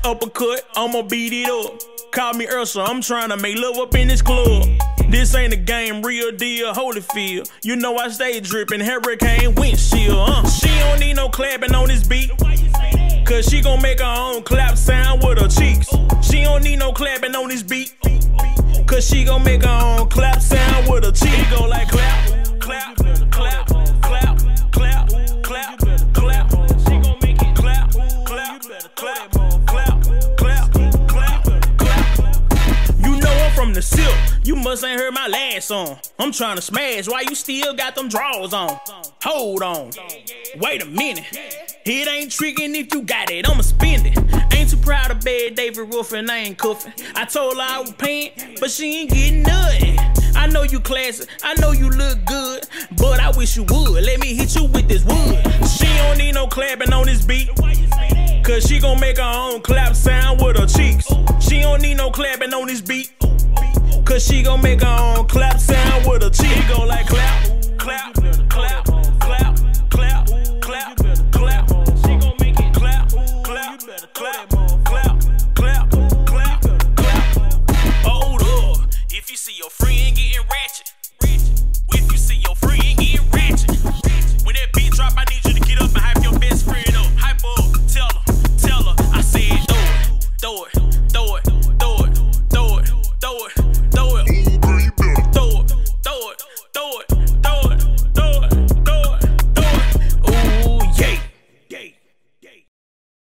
uppercut, I'ma beat it up. Call me Ursa, I'm tryna make love up in this club. This ain't a game, real deal, Holyfield. You know I stay drippin', hurricane windshield. She don't need no clapping on this beat, cause she gon' make her own clap sound with her cheeks. She don't need no clapping on this beat, cause she gon' make her own clap sound with her cheeks. It go like clap, clap, clap, clap, clap, clap, clap. She gon' make it clap, clap, clap, clap, clap, clap, clap. You know I'm from the silk, you must ain't heard my last song. I'm tryna smash, why you still got them drawers on? Hold on, wait a minute. It ain't tricking if you got it, I'ma spend it. Ain't too proud of bad David Ruffin, I ain't cuffing. I told her I was paying, but she ain't getting nothing. I know you classy, I know you look good, but I wish you would. Let me hit you with this wood. She don't need no clapping on this beat, cause she gon' make her own clap sound with her cheeks. She don't need no clapping on this beat, cause she gon' make her own clap sound with her cheeks. It go like clap, clap, clap, clap, clap, clap, clap. She gon' make it clap, clap, clap, clap, clap, clap, clap. Hold up, if you see your friend getting ratchet, if you see your friend getting ratchet, when that beat drop, I need you to get up and hype your best friend